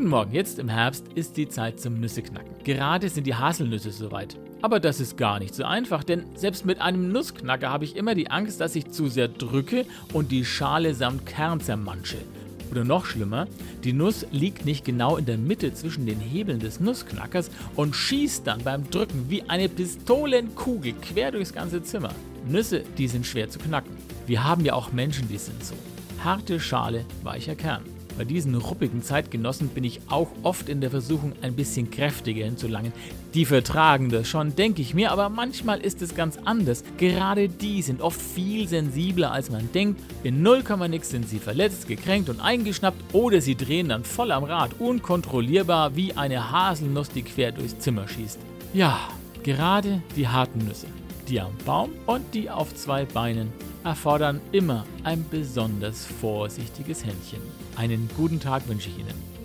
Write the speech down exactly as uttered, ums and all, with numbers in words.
Guten Morgen, jetzt im Herbst ist die Zeit zum Nüsseknacken. Gerade sind die Haselnüsse soweit. Aber das ist gar nicht so einfach, denn selbst mit einem Nussknacker habe ich immer die Angst, dass ich zu sehr drücke und die Schale samt Kern zermansche. Oder noch schlimmer, die Nuss liegt nicht genau in der Mitte zwischen den Hebeln des Nussknackers und schießt dann beim Drücken wie eine Pistolenkugel quer durchs ganze Zimmer. Nüsse, die sind schwer zu knacken. Wir haben ja auch Menschen, die sind so. Harte Schale, weicher Kern. Bei diesen ruppigen Zeitgenossen bin ich auch oft in der Versuchung, ein bisschen kräftiger hinzulangen. Die vertragen das schon, denke ich mir, aber manchmal ist es ganz anders. Gerade die sind oft viel sensibler, als man denkt. In null Komma nix sind sie verletzt, gekränkt und eingeschnappt oder sie drehen dann voll am Rad, unkontrollierbar wie eine Haselnuss, die quer durchs Zimmer schießt. Ja, gerade die harten Nüsse, die am Baum und die auf zwei Beinen, erfordern immer ein besonders vorsichtiges Händchen. Einen guten Tag wünsche ich Ihnen.